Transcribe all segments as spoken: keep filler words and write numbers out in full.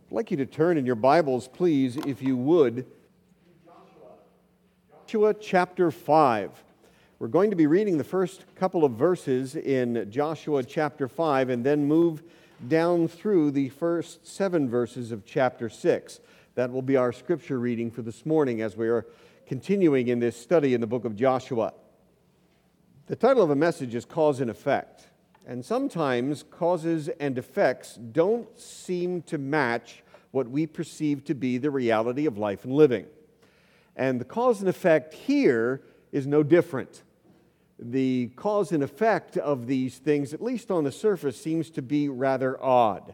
I'd like you to turn in your Bibles, please, if you would, Joshua chapter five. We're going to be reading the first couple of verses in Joshua chapter five and then move down through the first seven verses of chapter six. That will be our scripture reading for this morning as we are continuing in this study in the book of Joshua. The title of the message is Cause and Effect. And sometimes causes and effects don't seem to match what we perceive to be the reality of life and living. And the cause and effect here is no different. The cause and effect of these things, at least on the surface, seems to be rather odd.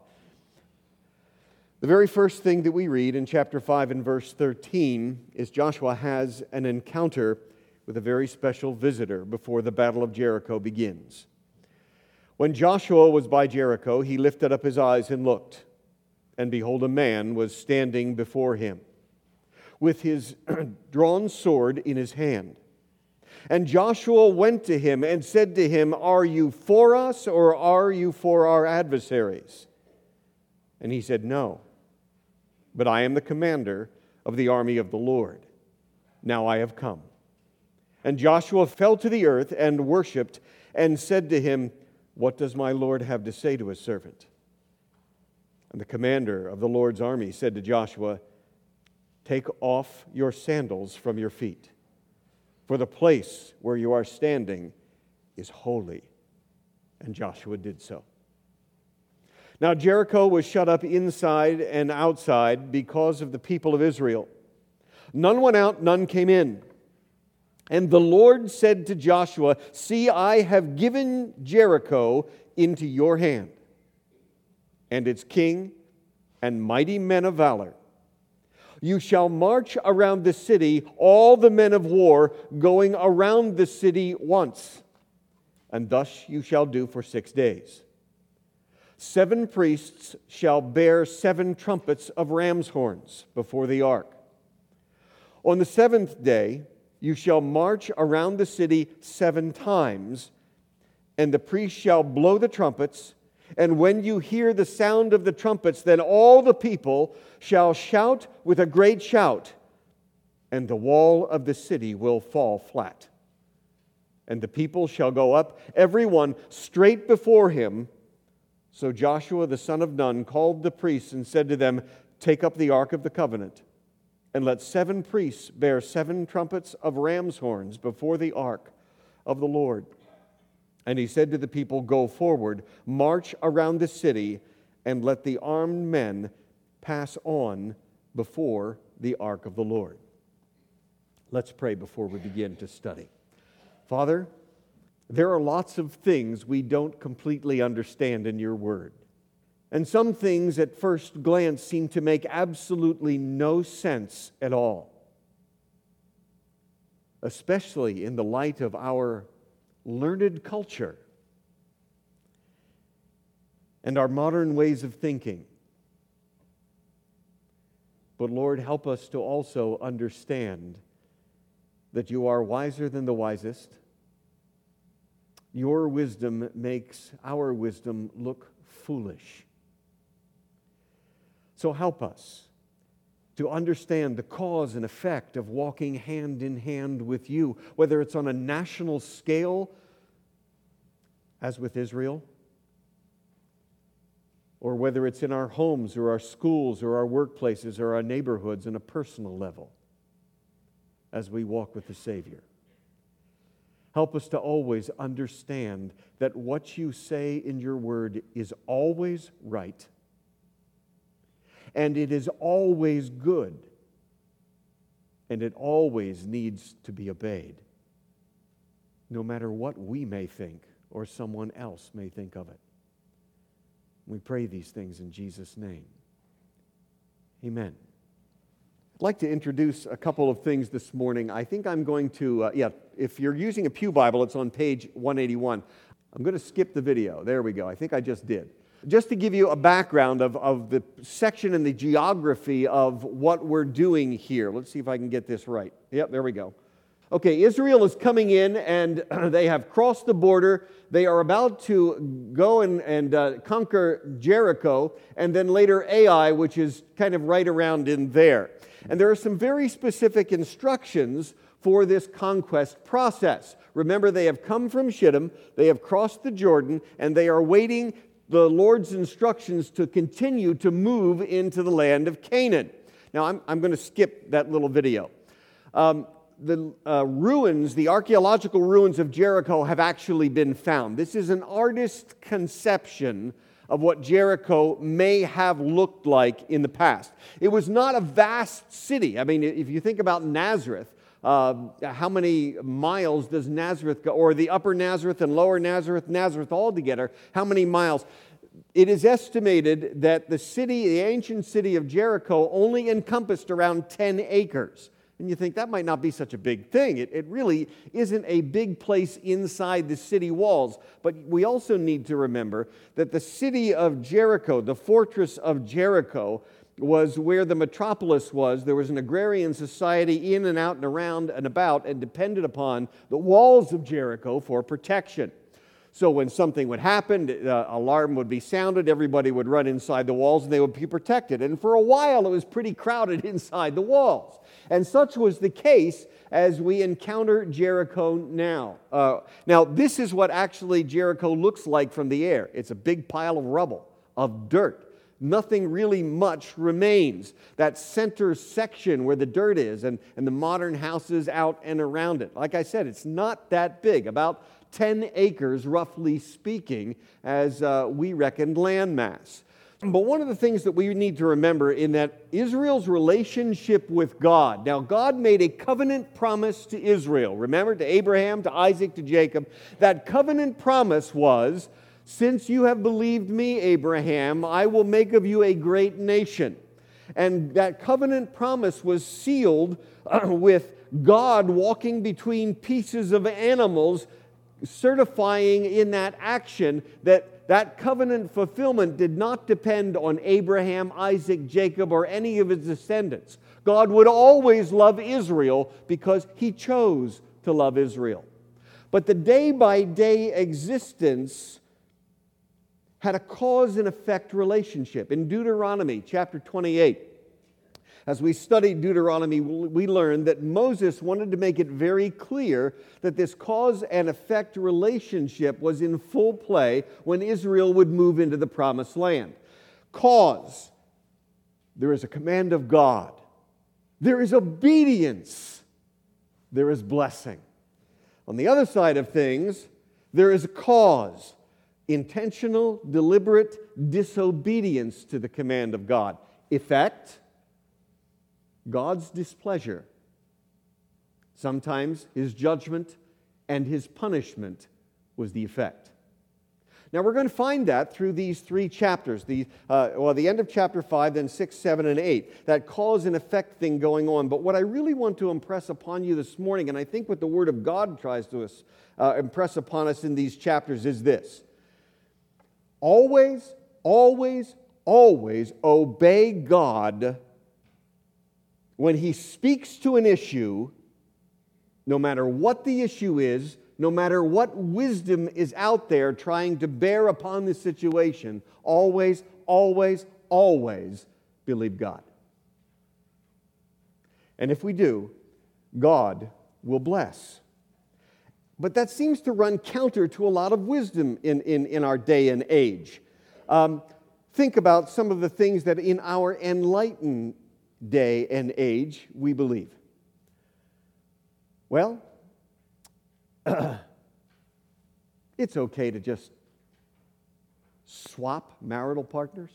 The very first thing that we read in chapter five and verse thirteen is Joshua has an encounter with a very special visitor before the battle of Jericho begins. When Joshua was by Jericho, he lifted up his eyes and looked, and behold, a man was standing before him, with his drawn sword in his hand. And Joshua went to him and said to him, "Are you for us, or are you for our adversaries?" And he said, "No, but I am the commander of the army of the Lord. Now I have come." And Joshua fell to the earth and worshipped, and said to him, "What does my Lord have to say to his servant?" And the commander of the Lord's army said to Joshua, "Take off your sandals from your feet, for the place where you are standing is holy." And Joshua did so. Now Jericho was shut up inside and outside because of the people of Israel. None went out, none came in. And the Lord said to Joshua, "See, I have given Jericho into your hand, and its king and mighty men of valor. You shall march around the city, all the men of war, going around the city once. And thus you shall do for six days. Seven priests shall bear seven trumpets of ram's horns before the ark. On the seventh day you shall march around the city seven times, and the priests shall blow the trumpets, and when you hear the sound of the trumpets, then all the people shall shout with a great shout, and the wall of the city will fall flat. And the people shall go up, every one straight before him." So Joshua the son of Nun called the priests and said to them, "Take up the ark of the covenant, and let seven priests bear seven trumpets of ram's horns before the ark of the Lord." And he said to the people, "Go forward, march around the city, and let the armed men pass on before the ark of the Lord." Let's pray before we begin to study. Father, there are lots of things we don't completely understand in your word. And some things at first glance seem to make absolutely no sense at all, especially in the light of our learned culture and our modern ways of thinking. But Lord, help us to also understand that you are wiser than the wisest. Your wisdom makes our wisdom look foolish. So help us to understand the cause and effect of walking hand in hand with you, whether it's on a national scale, as with Israel, or whether it's in our homes or our schools or our workplaces or our neighborhoods on a personal level, as we walk with the Savior. Help us to always understand that what you say in your word is always right, and it is always good, and it always needs to be obeyed, no matter what we may think or someone else may think of it. We pray these things in Jesus' name. Amen. I'd like to introduce a couple of things this morning. I think I'm going to, uh, yeah, if you're using a Pew Bible, it's on page one eighty-one. I'm going to skip the video. There we go. I think I just did. Just to give you a background of, of the section and the geography of what we're doing here. Let's see if I can get this right. Yep, there we go. Okay, Israel is coming in, and they have crossed the border. They are about to go and, and uh, conquer Jericho, and then later Ai, which is kind of right around in there. And there are some very specific instructions for this conquest process. Remember, they have come from Shittim, they have crossed the Jordan, and they are waiting the Lord's instructions to continue to move into the land of Canaan. Now, I'm, I'm going to skip that little video. Um, the uh, ruins, the archaeological ruins of Jericho have actually been found. This is an artist's conception of what Jericho may have looked like in the past. It was not a vast city. I mean, if you think about Nazareth, uh, how many miles does Nazareth go, or the upper Nazareth and lower Nazareth, Nazareth all together, how many miles? It is estimated that the city, the ancient city of Jericho, only encompassed around ten acres. And you think that might not be such a big thing. It, it really isn't a big place inside the city walls. But we also need to remember that the city of Jericho, the fortress of Jericho, was where the metropolis was. There was an agrarian society in and out and around and about and depended upon the walls of Jericho for protection. So when something would happen, the alarm would be sounded, everybody would run inside the walls and they would be protected. And for a while it was pretty crowded inside the walls. And such was the case as we encounter Jericho now. Uh, now, this is what actually Jericho looks like from the air. It's a big pile of rubble, of dirt. Nothing really much remains. That center section where the dirt is and, and the modern houses out and around it. Like I said, it's not that big, about ten acres, roughly speaking, as uh, we reckoned land mass. But one of the things that we need to remember in that Israel's relationship with God. Now, God made a covenant promise to Israel. Remember, to Abraham, to Isaac, to Jacob. That covenant promise was, since you have believed me, Abraham, I will make of you a great nation. And that covenant promise was sealed uh, with God walking between pieces of animals, certifying in that action that that covenant fulfillment did not depend on Abraham, Isaac, Jacob, or any of his descendants. God would always love Israel because he chose to love Israel. But the day-by-day existence had a cause and effect relationship. In Deuteronomy chapter twenty-eight, as we studied Deuteronomy, we learned that Moses wanted to make it very clear that this cause and effect relationship was in full play when Israel would move into the promised land. Cause, there is a command of God. There is obedience. There is blessing. On the other side of things, there is a cause. Intentional, deliberate disobedience to the command of God. Effect, God's displeasure. Sometimes his judgment and his punishment was the effect. Now we're going to find that through these three chapters, the uh, well, the end of chapter five, then six, seven, and eight, that cause and effect thing going on. But what I really want to impress upon you this morning, and I think what the Word of God tries to us, uh, impress upon us in these chapters is this. Always, always, always obey God when he speaks to an issue, no matter what the issue is, no matter what wisdom is out there trying to bear upon the situation, always, always, always believe God. And if we do, God will bless. But that seems to run counter to a lot of wisdom in, in, in our day and age. Um, think about some of the things that in our enlightened day and age we believe. Well, it's okay to just swap marital partners.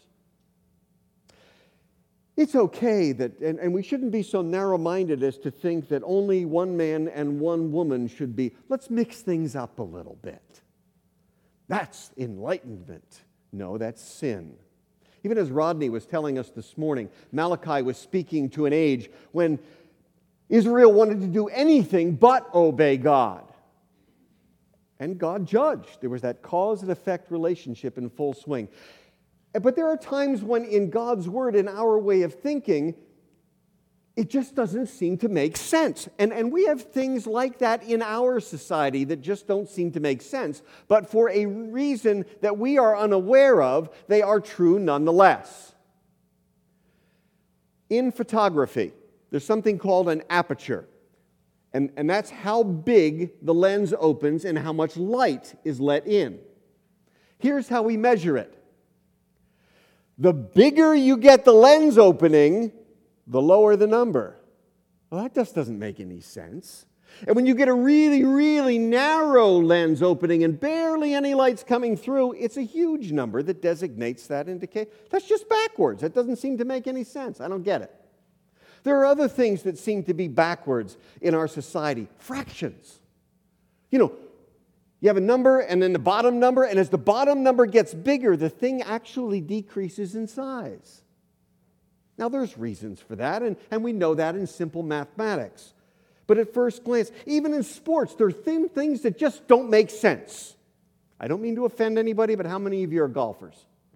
It's okay that, and, and we shouldn't be so narrow-minded as to think that only one man and one woman should be. Let's mix things up a little bit. That's enlightenment. No, that's sin. Even as Rodney was telling us this morning, Malachi was speaking to an age when Israel wanted to do anything but obey God. And God judged. There was that cause and effect relationship in full swing. But there are times when in God's Word, in our way of thinking, It just doesn't seem to make sense. And, and we have things like that in our society that just don't seem to make sense. But for a reason that we are unaware of, they are true nonetheless. In photography, there's something called an aperture. And, and that's how big the lens opens and how much light is let in. Here's how we measure it. The bigger you get the lens opening, the lower the number. Well, that just doesn't make any sense. And when you get a really, really narrow lens opening and barely any light's coming through, it's a huge number that designates that indicator. That's just backwards. That doesn't seem to make any sense. I don't get it. There are other things that seem to be backwards in our society. Fractions. You know, you have a number and then the bottom number, and as the bottom number gets bigger, the thing actually decreases in size. Now, there's reasons for that, and, and we know that in simple mathematics. But at first glance, even in sports, there are thin things that just don't make sense. I don't mean to offend anybody, but how many of you are golfers?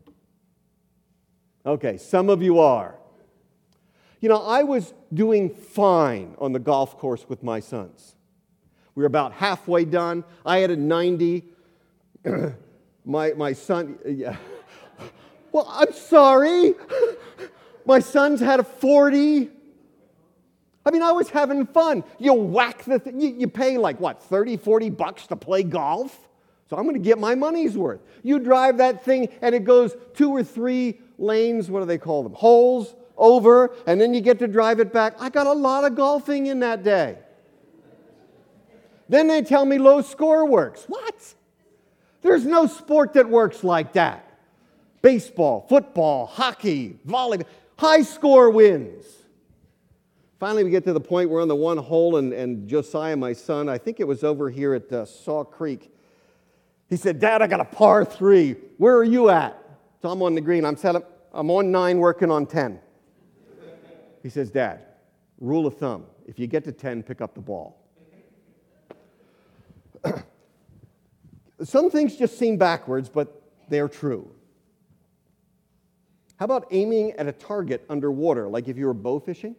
Okay, some of you are. You know, I was doing fine on the golf course with my sons. We were about halfway done. I had a ninety. my, my son, yeah. Well, I'm sorry. My son's had a forty. I mean, I was having fun. You whack the thing. You, you pay like, what, thirty, forty bucks to play golf? So I'm going to get my money's worth. You drive that thing and it goes two or three lanes, what do they call them? Holes over, and then you get to drive it back. I got a lot of golfing in that day. Then they tell me low score works. What? There's no sport that works like that. Baseball, football, hockey, volleyball. High score wins. Finally, we get to the point where on the one hole, and, and Josiah, my son, I think it was over here at uh, Saw Creek, he said, Dad, I got a par three. Where are you at? So I'm on the green. I'm set up. I'm on nine, working on ten. He says, Dad, rule of thumb, if you get to ten, pick up the ball. Some things just seem backwards, but they're true. How about aiming at a target underwater, like if you were bow fishing?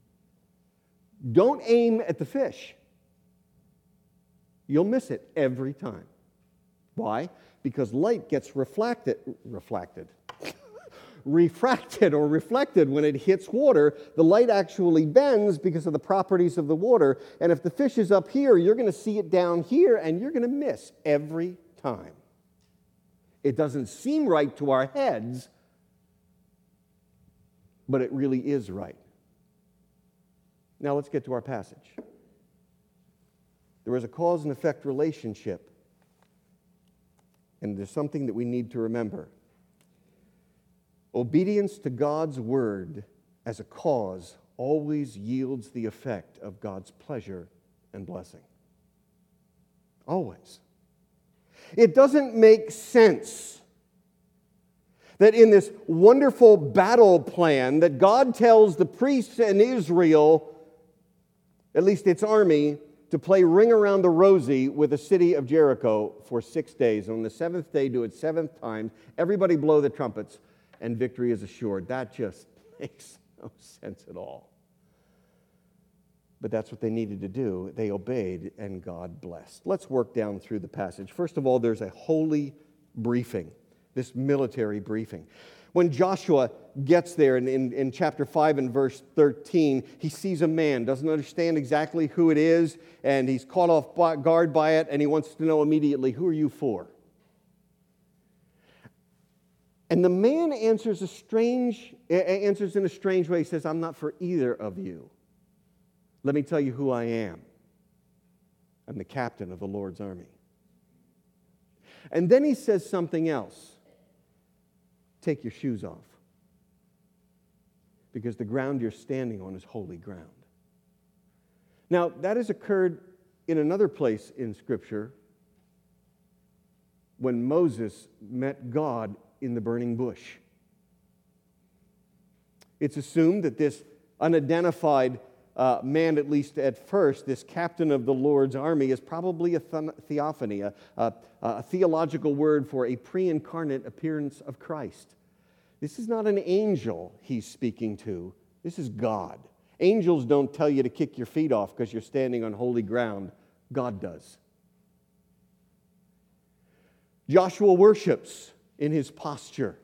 Don't aim at the fish. You'll miss it every time. Why? Because light gets reflected, reflected, refracted or reflected when it hits water. The light actually bends because of the properties of the water. And if the fish is up here, you're going to see it down here, and you're going to miss every time. It doesn't seem right to our heads, but it really is right. Now let's get to our passage. There is a cause and effect relationship, and there's something that we need to remember. Obedience to God's word as a cause always yields the effect of God's pleasure and blessing. Always. It doesn't make sense that in this wonderful battle plan that God tells the priests in Israel, at least its army, to play ring around the rosy with the city of Jericho for six days. On the seventh day, do it seven times. Everybody blow the trumpets, and victory is assured. That just makes no sense at all. But that's what they needed to do. They obeyed, and God blessed. Let's work down through the passage. First of all, there's a holy briefing, this military briefing. When Joshua gets there in, in, in chapter five and verse thirteen, he sees a man, doesn't understand exactly who it is, and he's caught off guard by it, and he wants to know immediately, who are you for? And the man answers a strange, answers in a strange way. He says, I'm not for either of you. Let me tell you who I am. I'm the captain of the Lord's army. And then he says something else. Take your shoes off, because the ground you're standing on is holy ground. Now, that has occurred in another place in Scripture when Moses met God in the burning bush. It's assumed that this unidentified uh, man, at least at first, this captain of the Lord's army, is probably a the- theophany, a, a, a theological word for a pre-incarnate appearance of Christ. This is not an angel he's speaking to. This is God. Angels don't tell you to kick your feet off because you're standing on holy ground. God does. Joshua worships in his posture,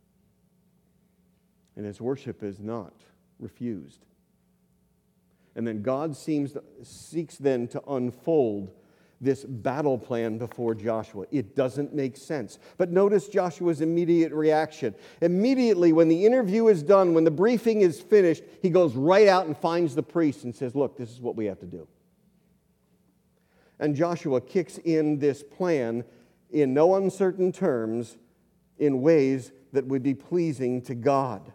and his worship is not refused. And then God seems to, seeks then to unfold this battle plan before Joshua. It doesn't make sense. But notice Joshua's immediate reaction. Immediately when the interview is done, when the briefing is finished, he goes right out and finds the priest and says, look, this is what we have to do. And Joshua kicks in this plan in no uncertain terms, in ways that would be pleasing to God.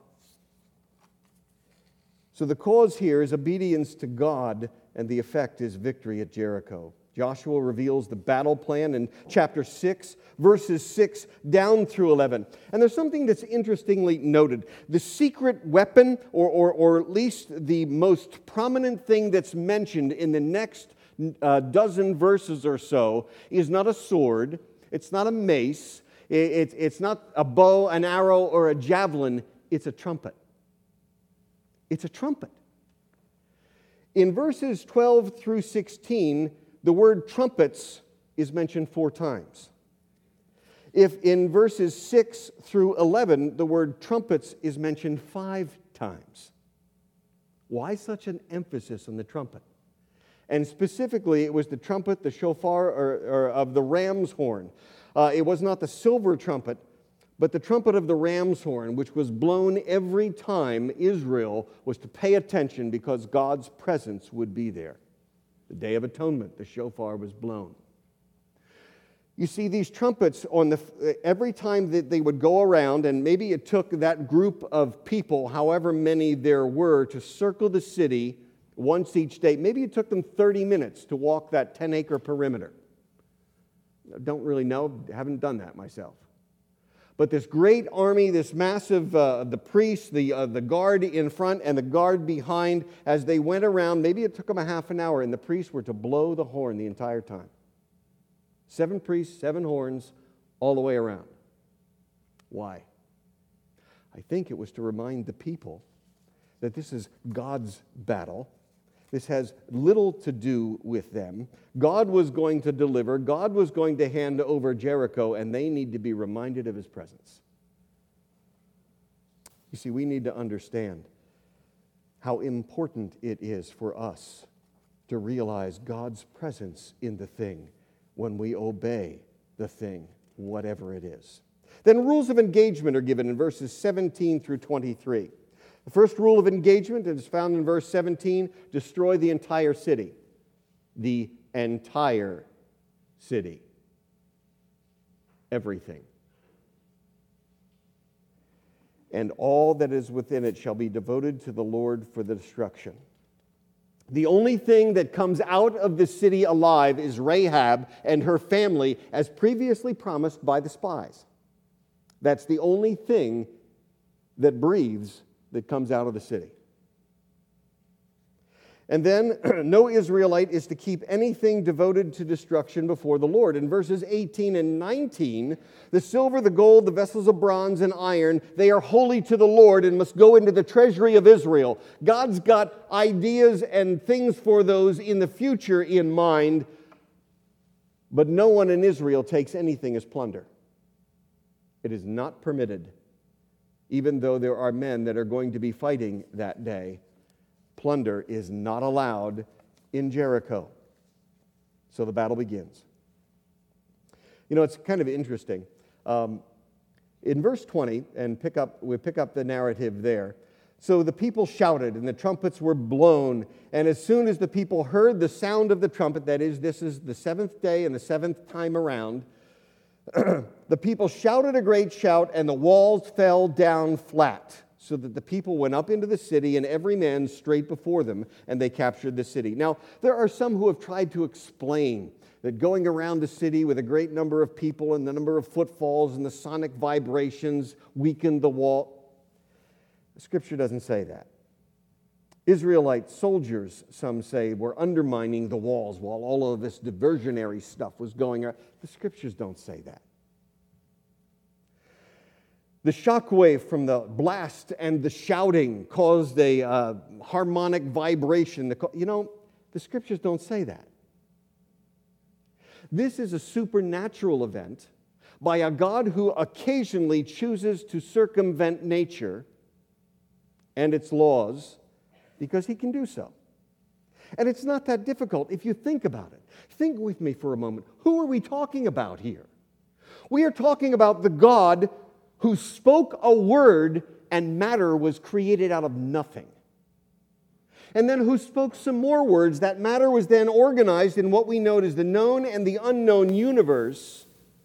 So the cause here is obedience to God, and the effect is victory at Jericho. Joshua reveals the battle plan in chapter six, verses six down through eleven. And there's something that's interestingly noted. The secret weapon, or, or, or at least the most prominent thing that's mentioned in the next uh, dozen verses or so, is not a sword, it's not a mace, it, it, it's not a bow, an arrow, or a javelin, it's a trumpet. It's a trumpet. In verses twelve through sixteen, the word trumpets is mentioned four times. If in verses six through eleven, the word trumpets is mentioned five times. Why such an emphasis on the trumpet? And specifically, it was the trumpet, the shofar, or, or of the ram's horn. Uh, it was not the silver trumpet, but the trumpet of the ram's horn, which was blown every time Israel was to pay attention because God's presence would be there. The Day of Atonement, the shofar was blown. You see, these trumpets, on the every time that they would go around, and maybe it took that group of people, however many there were, to circle the city once each day. Maybe it took them thirty minutes to walk that ten-acre perimeter. I don't really know, haven't done that myself. But this great army, this massive, uh, the priests, the, uh, the guard in front and the guard behind, as they went around, maybe it took them a half an hour, and the priests were to blow the horn the entire time. Seven priests, seven horns, all the way around. Why? I think it was to remind the people that this is God's battle. This has little to do with them. God was going to deliver. God was going to hand over Jericho, and they need to be reminded of His presence. You see, we need to understand how important it is for us to realize God's presence in the thing when we obey the thing, whatever it is. Then rules of engagement are given in verses seventeen through twenty-three. The first rule of engagement is found in verse seventeen, destroy the entire city. The entire city. Everything. And all that is within it shall be devoted to the Lord for the destruction. The only thing that comes out of the city alive is Rahab and her family, as previously promised by the spies. That's the only thing that breathes that comes out of the city. And then, no Israelite is to keep anything devoted to destruction before the Lord. In verses eighteen and nineteen, the silver, the gold, the vessels of bronze and iron, they are holy to the Lord and must go into the treasury of Israel. God's got ideas and things for those in the future in mind, but no one in Israel takes anything as plunder. It is not permitted. Even though there are men that are going to be fighting that day, plunder is not allowed in Jericho. So the battle begins. You know, it's kind of interesting. Um, in verse twenty, and pick up, we pick up the narrative there. So the people shouted, and the trumpets were blown. And as soon as the people heard the sound of the trumpet, that is, this is the seventh day and the seventh time around, the people shouted a great shout, and the walls fell down flat, so that the people went up into the city, and every man straight before them, and they captured the city. Now, there are some who have tried to explain that going around the city with a great number of people and the number of footfalls and the sonic vibrations weakened the wall. The Scripture doesn't say that. Israelite soldiers, some say, were undermining the walls while all of this diversionary stuff was going on. The Scriptures don't say that. The shockwave from the blast and the shouting caused a uh, harmonic vibration. You know, the scriptures don't say that. This is a supernatural event by a God who occasionally chooses to circumvent nature and its laws because he can do so. And it's not that difficult if you think about it. Think with me for a moment. Who are we talking about here? We are talking about the God who spoke a word and matter was created out of nothing. And then who spoke some more words. That matter was then organized in what we know as the known and the unknown universe.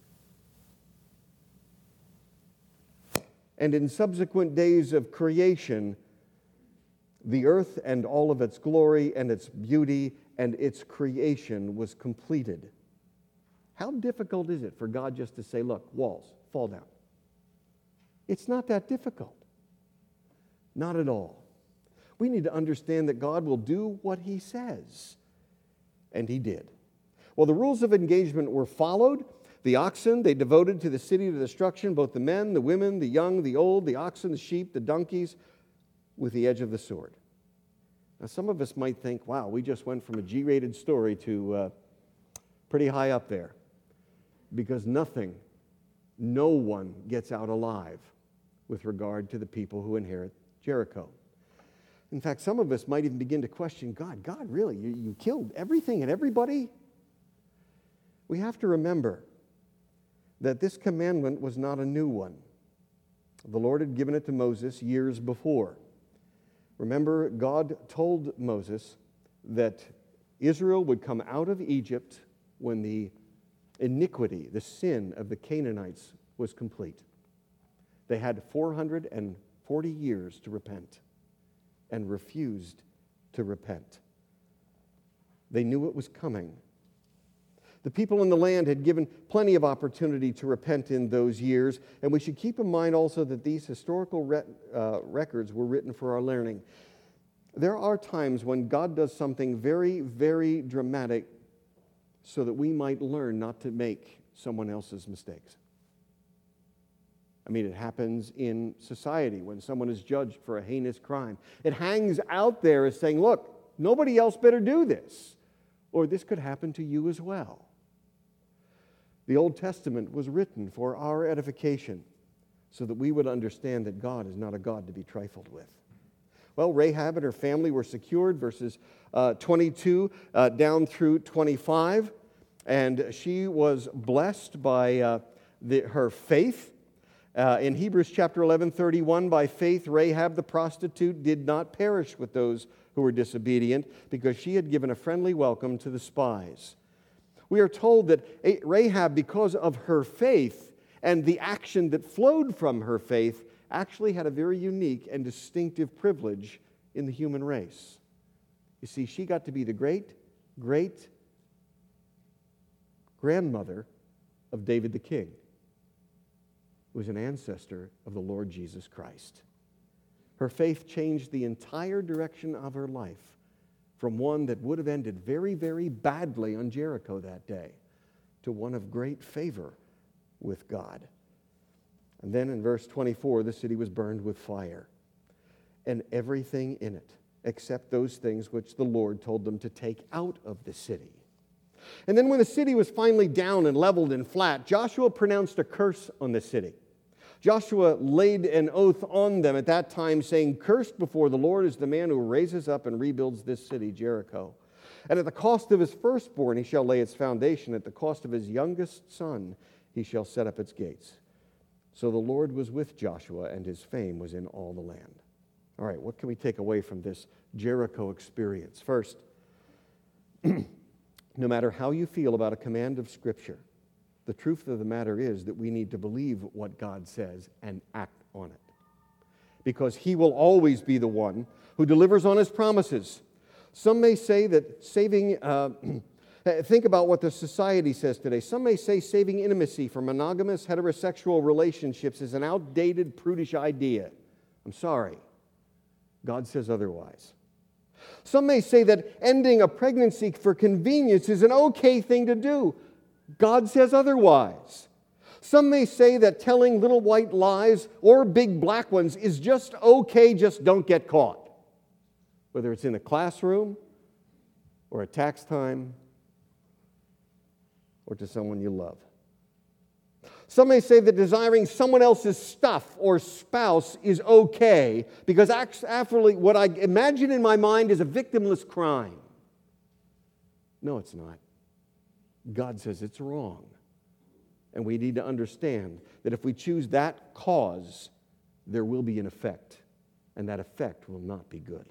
And in subsequent days of creation, the earth and all of its glory and its beauty and its creation was completed. How difficult is it for God just to say, look, walls, fall down? It's not that difficult. Not at all. We need to understand that God will do what he says. And he did. Well, the rules of engagement were followed. The oxen, they devoted to the city to destruction, both the men, the women, the young, the old, the oxen, the sheep, the donkeys, with the edge of the sword. Now, some of us might think, wow, we just went from a G-rated story to uh, pretty high up there. Because nothing, no one gets out alive with regard to the people who inherit Jericho. In fact, some of us might even begin to question God. God, really? You, you killed everything and everybody? We have to remember that this commandment was not a new one. The Lord had given it to Moses years before. Remember, God told Moses that Israel would come out of Egypt when the iniquity, the sin of the Canaanites was complete. They had four hundred forty years to repent and refused to repent. They knew it was coming. The people in the land had given plenty of opportunity to repent in those years, and we should keep in mind also that these historical re- uh, records were written for our learning. There are times when God does something very, very dramatic so that we might learn not to make someone else's mistakes. I mean, it happens in society when someone is judged for a heinous crime. It hangs out there as saying, look, nobody else better do this, or this could happen to you as well. The Old Testament was written for our edification so that we would understand that God is not a God to be trifled with. Well, Rahab and her family were secured, verses uh, twenty-two uh, down through twenty-five, and she was blessed by uh, the, her faith. Uh, in Hebrews chapter eleven, thirty-one, by faith Rahab the prostitute did not perish with those who were disobedient because she had given a friendly welcome to the spies. We are told that Rahab, because of her faith and the action that flowed from her faith, actually had a very unique and distinctive privilege in the human race. You see, she got to be the great, great grandmother of David the king, who was an ancestor of the Lord Jesus Christ. Her faith changed the entire direction of her life from one that would have ended very, very badly on Jericho that day to one of great favor with God. And then in verse twenty-four, the city was burned with fire, and everything in it, except those things which the Lord told them to take out of the city. And then when the city was finally down and leveled and flat, Joshua pronounced a curse on the city. Joshua laid an oath on them at that time, saying, "Cursed before the Lord is the man who raises up and rebuilds this city, Jericho. And at the cost of his firstborn he shall lay its foundation. At the cost of his youngest son he shall set up its gates." So the Lord was with Joshua, and his fame was in all the land. All right, what can we take away from this Jericho experience? First, no matter how you feel about a command of Scripture, the truth of the matter is that we need to believe what God says and act on it. Because he will always be the one who delivers on his promises. Some may say that saving, uh, think about what the society says today. Some may say saving intimacy from monogamous heterosexual relationships is an outdated, prudish idea. I'm sorry. God says otherwise. Some may say that ending a pregnancy for convenience is an okay thing to do. God says otherwise. Some may say that telling little white lies or big black ones is just okay, just don't get caught. Whether it's in a classroom or at tax time or to someone you love. Some may say that desiring someone else's stuff or spouse is okay because actually what I imagine in my mind is a victimless crime. No, it's not. God says it's wrong. And we need to understand that if we choose that cause, there will be an effect, and that effect will not be good.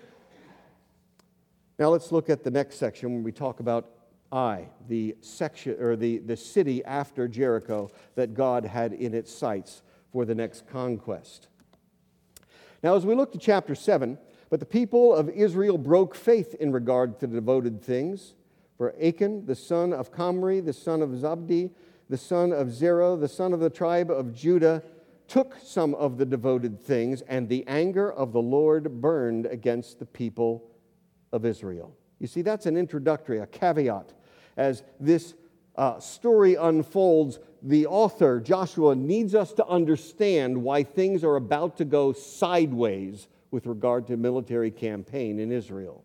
Now let's look at the next section when we talk about Ai, the section or the, the city after Jericho that God had in its sights for the next conquest. Now as we look to chapter seven, but the people of Israel broke faith in regard to the devoted things. For Achan, the son of Comri, the son of Zabdi, the son of Zerah, the son of the tribe of Judah, took some of the devoted things, and the anger of the Lord burned against the people of Israel. You see, that's an introductory, a caveat. As this uh, story unfolds, the author, Joshua, needs us to understand why things are about to go sideways with regard to military campaign in Israel.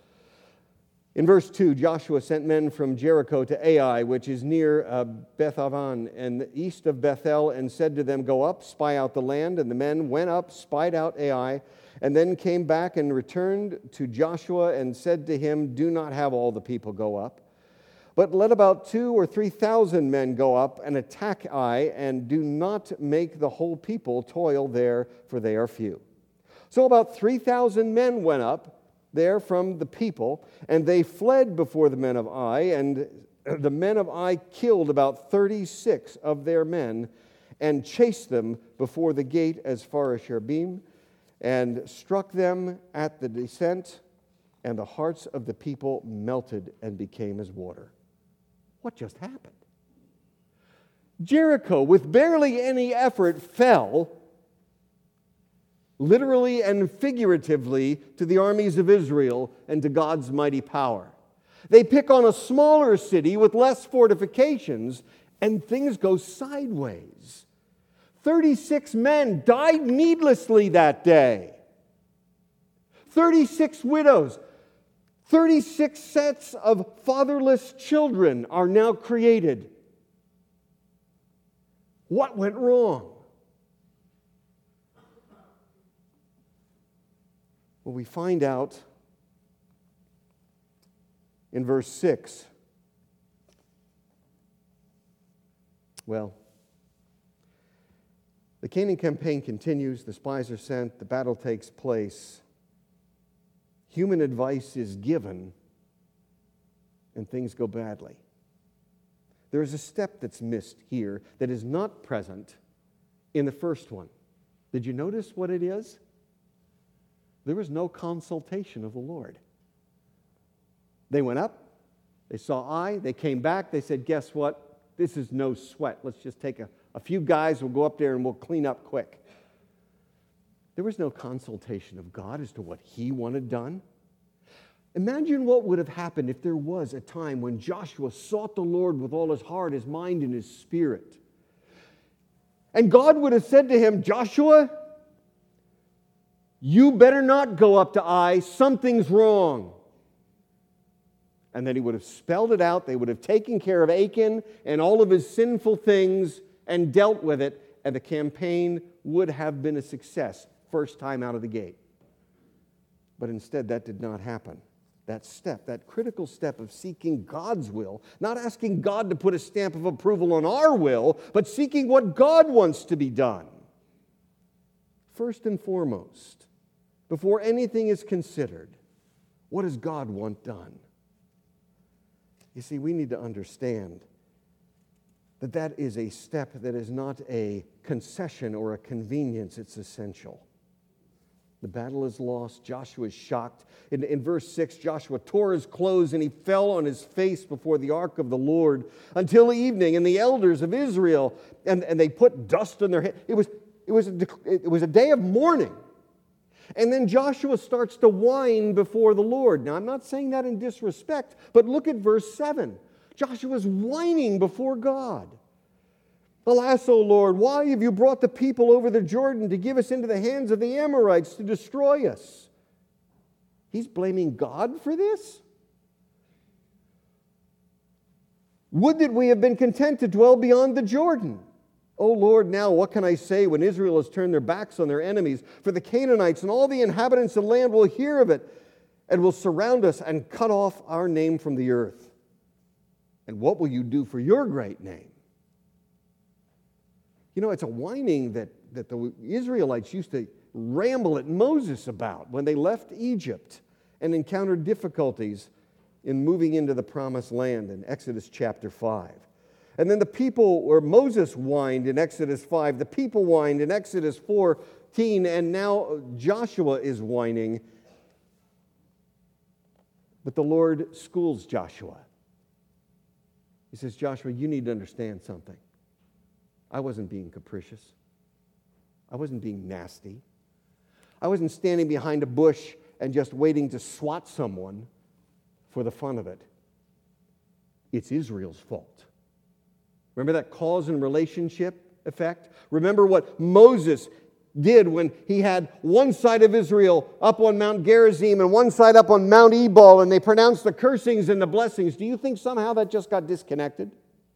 In verse two, Joshua sent men from Jericho to Ai, which is near uh, Beth-aven, and east of Bethel, and said to them, "Go up, spy out the land." And the men went up, spied out Ai, and then came back and returned to Joshua and said to him, "Do not have all the people go up, but let about two or three thousand men go up and attack Ai, and do not make the whole people toil there, for they are few." So about three thousand men went up there from the people, and they fled before the men of Ai, and the men of Ai killed about thirty-six of their men and chased them before the gate as far as Sherbim, and struck them at the descent, and the hearts of the people melted and became as water. What just happened? Jericho, with barely any effort, fell, literally and figuratively, to the armies of Israel and to God's mighty power. They pick on a smaller city with less fortifications, and things go sideways. thirty-six men died needlessly that day. thirty-six widows, thirty-six sets of fatherless children are now created. What went wrong? Well, we find out in verse six. Well, the Canaan campaign continues, the spies are sent, the battle takes place. Human advice is given, and things go badly. There is a step that's missed here that is not present in the first one. Did you notice what it is? There was no consultation of the Lord. They went up, they saw Ai, they came back, they said, "Guess what? This is no sweat. Let's just take a, a few guys, we'll go up there and we'll clean up quick." There was no consultation of God as to what He wanted done. Imagine what would have happened if there was a time when Joshua sought the Lord with all his heart, his mind, and his spirit. And God would have said to him, "Joshua, you better not go up to Ai. Something's wrong." And then he would have spelled it out. They would have taken care of Achan and all of his sinful things and dealt with it, and the campaign would have been a success first time out of the gate. But instead, that did not happen. That step, that critical step of seeking God's will, not asking God to put a stamp of approval on our will, but seeking what God wants to be done. First and foremost, before anything is considered, what does God want done? You see, we need to understand that that is a step that is not a concession or a convenience, it's essential. The battle is lost. Joshua is shocked. In, in verse six, Joshua tore his clothes and he fell on his face before the ark of the Lord until evening. And the elders of Israel, and, and they put dust on their head. It was, it, was a, it was a day of mourning. And then Joshua starts to whine before the Lord. Now, I'm not saying that in disrespect, but look at verse seven. Joshua's whining before God. Alas, O Lord, why have you brought the people over the Jordan to give us into the hands of the Amorites to destroy us? He's blaming God for this? Would that we have been content to dwell beyond the Jordan. O Lord, now what can I say when Israel has turned their backs on their enemies? For the Canaanites and all the inhabitants of the land will hear of it and will surround us and cut off our name from the earth. And what will you do for your great name? You know, it's a whining that, that the Israelites used to ramble at Moses about when they left Egypt and encountered difficulties in moving into the promised land in Exodus chapter five. And then the people, or Moses whined in Exodus five, the people whined in Exodus fourteen, and now Joshua is whining. But the Lord schools Joshua. He says, Joshua, you need to understand something. I wasn't being capricious. I wasn't being nasty. I wasn't standing behind a bush and just waiting to swat someone for the fun of it. It's Israel's fault. Remember that cause and relationship effect? Remember what Moses did when he had one side of Israel up on Mount Gerizim and one side up on Mount Ebal, and they pronounced the cursings and the blessings. Do you think somehow that just got disconnected?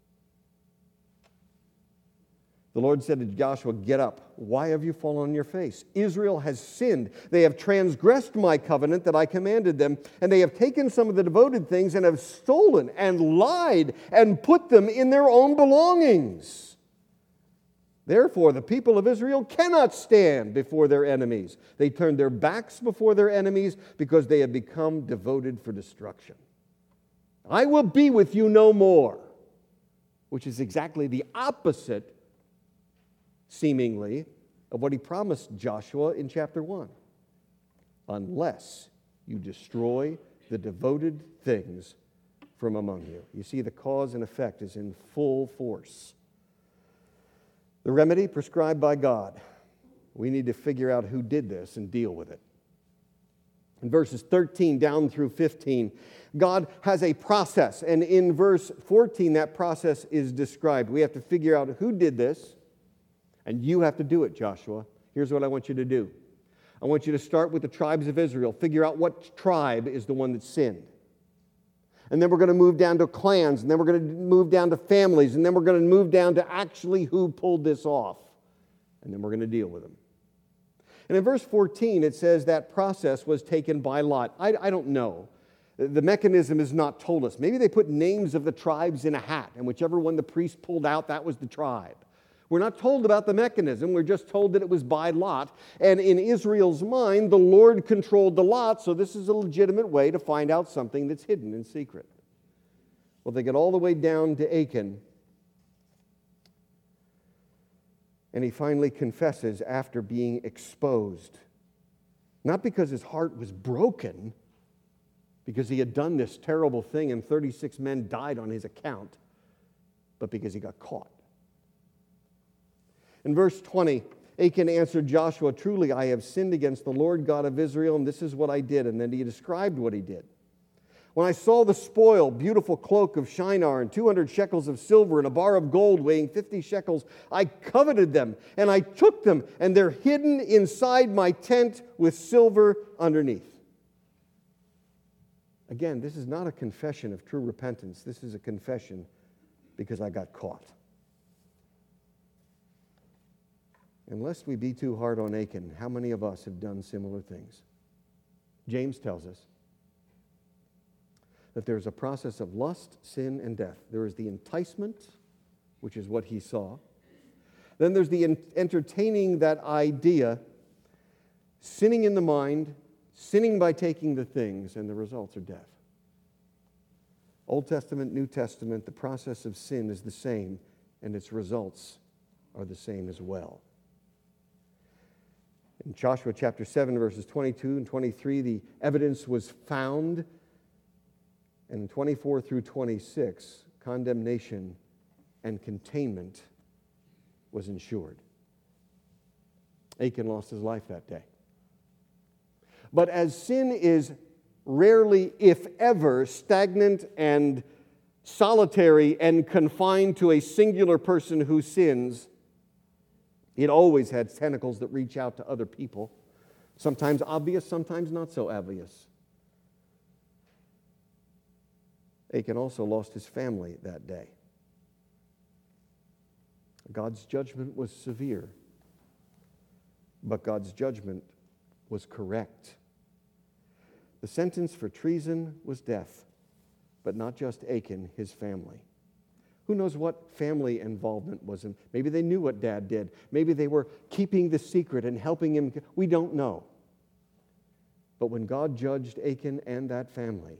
The Lord said to Joshua, get up. Why have you fallen on your face? Israel has sinned. They have transgressed my covenant that I commanded them, and they have taken some of the devoted things and have stolen and lied and put them in their own belongings. Therefore, the people of Israel cannot stand before their enemies. They turn their backs before their enemies because they have become devoted for destruction. I will be with you no more, which is exactly the opposite, seemingly, of what he promised Joshua in chapter one. Unless you destroy the devoted things from among you. You see, the cause and effect is in full force. The remedy prescribed by God. We need to figure out who did this and deal with it. In verses thirteen down through fifteen, God has a process. And in verse fourteen, that process is described. We have to figure out who did this. And you have to do it, Joshua. Here's what I want you to do. I want you to start with the tribes of Israel. Figure out what tribe is the one that sinned. And then we're going to move down to clans. And then we're going to move down to families. And then we're going to move down to actually who pulled this off. And then we're going to deal with them. And in verse fourteen, it says that process was taken by lot. I, I don't know. The mechanism is not told us. Maybe they put names of the tribes in a hat. And whichever one the priest pulled out, that was the tribe. We're not told about the mechanism. We're just told that it was by lot. And in Israel's mind, the Lord controlled the lot, so this is a legitimate way to find out something that's hidden in secret. Well, they get all the way down to Achan, and he finally confesses after being exposed. Not because his heart was broken, because he had done this terrible thing and thirty-six men died on his account, but because he got caught. In verse twenty, Achan answered Joshua, truly I have sinned against the Lord God of Israel, and this is what I did. And then he described what he did. When I saw the spoil, beautiful cloak of Shinar, and two hundred shekels of silver, and a bar of gold weighing fifty shekels, I coveted them, and I took them, and they're hidden inside my tent with silver underneath. Again, this is not a confession of true repentance. This is a confession because I got caught. And lest we be too hard on Achan, how many of us have done similar things? James tells us that there's a process of lust, sin, and death. There is the enticement, which is what he saw. Then there's the entertaining that idea, sinning in the mind, sinning by taking the things, and the results are death. Old Testament, New Testament, the process of sin is the same, and its results are the same as well. In Joshua chapter seven, verses twenty-two and twenty-three, the evidence was found. And in twenty-four through twenty-six, condemnation and containment was ensured. Achan lost his life that day. But as sin is rarely, if ever, stagnant and solitary and confined to a singular person who sins, it always had tentacles that reach out to other people, sometimes obvious, sometimes not so obvious. Achan also lost his family that day. God's judgment was severe, but God's judgment was correct. The sentence for treason was death, but not just Achan, his family. Who knows what family involvement was in? Maybe they knew what Dad did. Maybe they were keeping the secret and helping him. We don't know. But when God judged Achan and that family,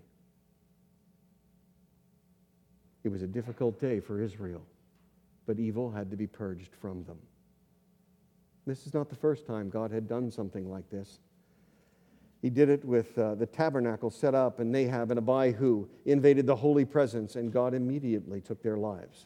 it was a difficult day for Israel, but evil had to be purged from them. This is not the first time God had done something like this. He did it with uh, the tabernacle set up, and Nahab and Abihu invaded the holy presence, and God immediately took their lives.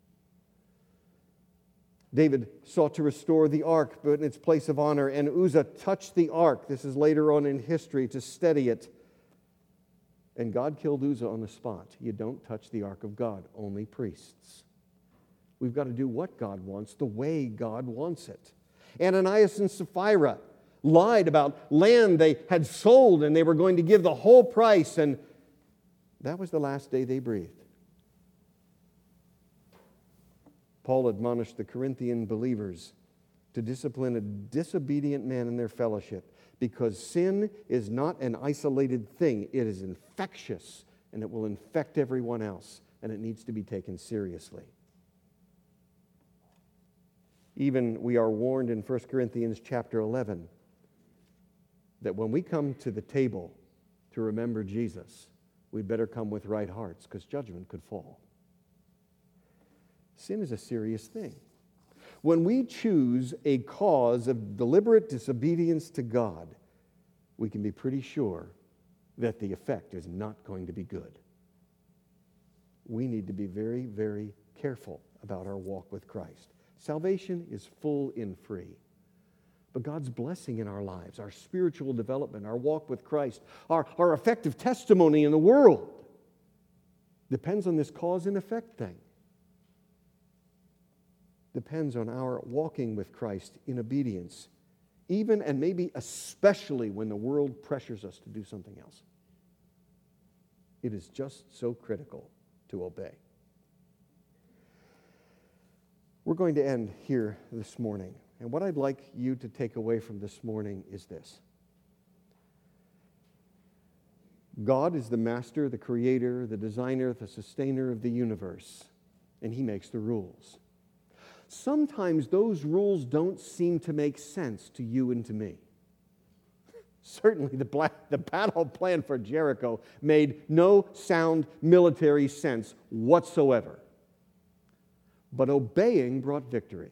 David sought to restore the ark, but in its place of honor, and Uzzah touched the ark, this is later on in history, to steady it. And God killed Uzzah on the spot. You don't touch the ark of God, only priests. We've got to do what God wants, the way God wants it. Ananias and Sapphira lied about land they had sold, and they were going to give the whole price, and that was the last day they breathed. Paul admonished the Corinthian believers to discipline a disobedient man in their fellowship, because sin is not an isolated thing. It is infectious, and it will infect everyone else, and it needs to be taken seriously. Even we are warned in First Corinthians chapter eleven that when we come to the table to remember Jesus, we'd better come with right hearts, because judgment could fall. Sin is a serious thing. When we choose a cause of deliberate disobedience to God, we can be pretty sure that the effect is not going to be good. We need to be very, very careful about our walk with Christ. Salvation is full and free. But God's blessing in our lives, our spiritual development, our walk with Christ, our, our effective testimony in the world depends on this cause and effect thing. Depends on our walking with Christ in obedience, even and maybe especially when the world pressures us to do something else. It is just so critical to obey. We're going to end here this morning. And what I'd like you to take away from this morning is this. God is the master, the creator, the designer, the sustainer of the universe, and He makes the rules. Sometimes those rules don't seem to make sense to you and to me. Certainly the, black, the battle plan for Jericho made no sound military sense whatsoever. But obeying brought victory.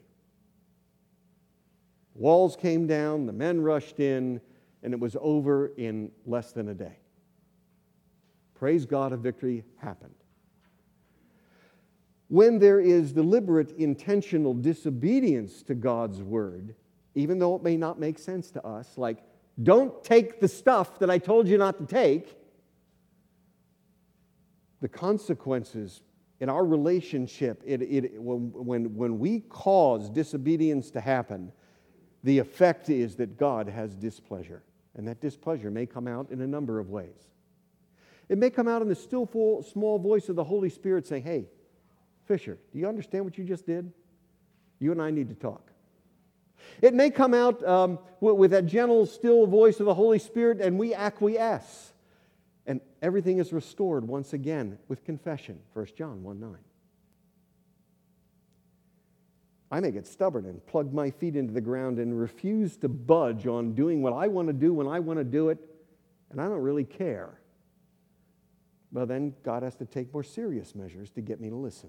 Walls came down, the men rushed in, and it was over in less than a day. Praise God, a victory happened. When there is deliberate, intentional disobedience to God's word, even though it may not make sense to us, like, don't take the stuff that I told you not to take, the consequences in our relationship, it, it, when, when we cause disobedience to happen, the effect is that God has displeasure. And that displeasure may come out in a number of ways. It may come out in the still small voice of the Holy Spirit saying, hey, Fisher, do you understand what you just did? You and I need to talk. It may come out um, with that gentle, still voice of the Holy Spirit, and we acquiesce. And everything is restored once again with confession, First John one nine. I may get stubborn and plug my feet into the ground and refuse to budge on doing what I want to do when I want to do it, and I don't really care. Well, then God has to take more serious measures to get me to listen.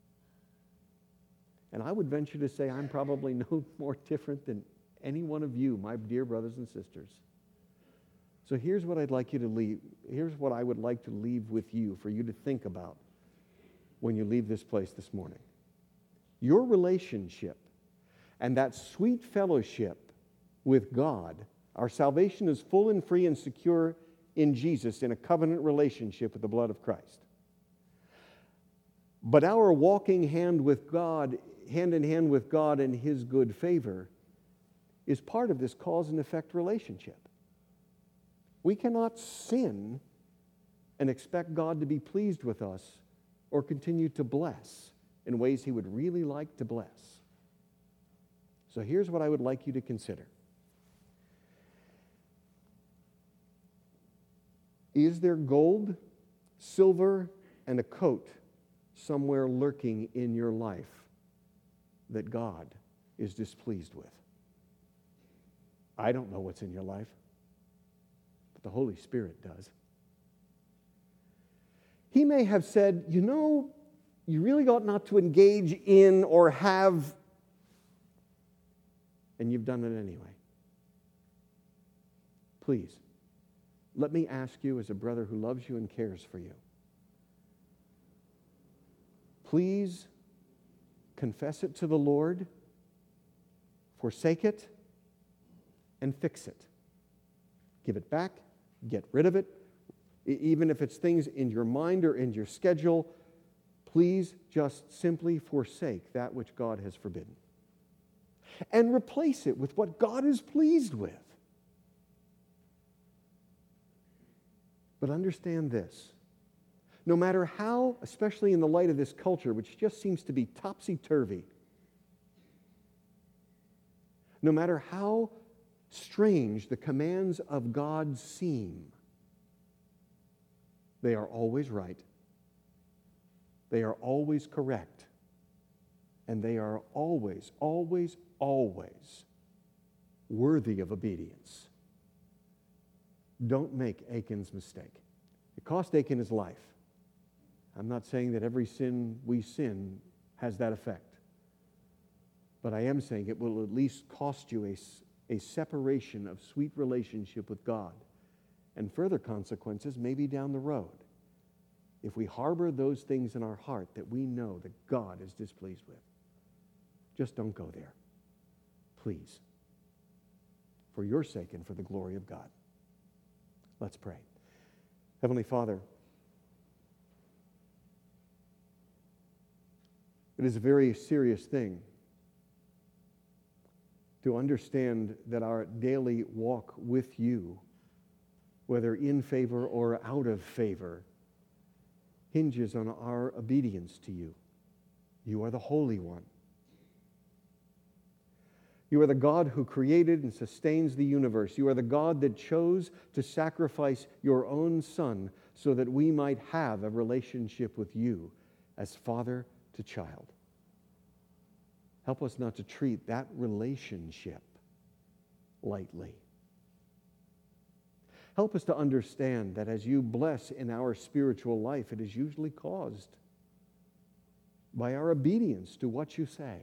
And I would venture to say I'm probably no more different than any one of you, my dear brothers and sisters. So here's what I'd like you to leave. Here's what I would like to leave with you, for you to think about when you leave this place this morning. Your relationship and that sweet fellowship with God, our salvation is full and free and secure in Jesus in a covenant relationship with the blood of Christ. But our walking hand with God, hand in hand with God and His good favor, is part of this cause and effect relationship. We cannot sin and expect God to be pleased with us or continue to bless in ways He would really like to bless. So here's what I would like you to consider. Is there gold, silver, and a coat somewhere lurking in your life that God is displeased with? I don't know what's in your life, but the Holy Spirit does. He may have said, you know, you really ought not to engage in or have, and you've done it anyway. Please, let me ask you as a brother who loves you and cares for you. Please confess it to the Lord, forsake it, and fix it. Give it back, get rid of it. Even if it's things in your mind or in your schedule, please just simply forsake that which God has forbidden. And replace it with what God is pleased with. But understand this. No matter how, especially in the light of this culture, which just seems to be topsy-turvy, no matter how strange the commands of God seem, they are always right. They are always correct. And they are always, always, always worthy of obedience. Don't make Achan's mistake. It cost Achan his life. I'm not saying that every sin we sin has that effect. But I am saying it will at least cost you a, a separation of sweet relationship with God. And further consequences maybe down the road. If we harbor those things in our heart that we know that God is displeased with. Just don't go there. Please. For your sake and for the glory of God. Let's pray. Heavenly Father, it is a very serious thing to understand that our daily walk with you, whether in favor or out of favor, hinges on our obedience to you. You are the Holy One. You are the God who created and sustains the universe. You are the God that chose to sacrifice your own Son so that we might have a relationship with you as father to child. Help us not to treat that relationship lightly. Help us to understand that as you bless in our spiritual life, it is usually caused by our obedience to what you say,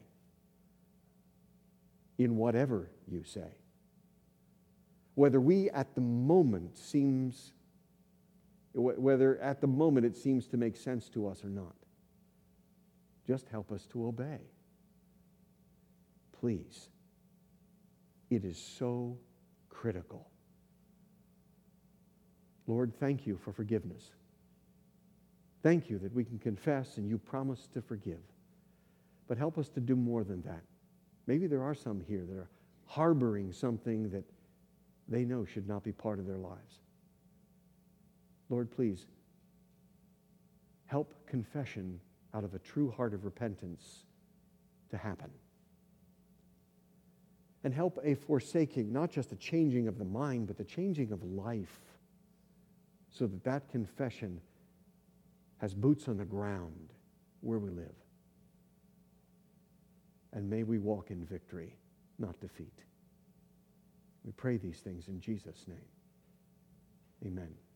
in whatever you say. Whether we at the moment seems, whether at the moment it seems to make sense to us or not. Just help us to obey. Please. It is so critical. Lord, thank you for forgiveness. Thank you that we can confess and you promise to forgive. But help us to do more than that. Maybe there are some here that are harboring something that they know should not be part of their lives. Lord, please help confession out of a true heart of repentance to happen. And help a forsaking, not just a changing of the mind, but the changing of life, so that that confession has boots on the ground where we live. And may we walk in victory, not defeat. We pray these things in Jesus' name. Amen.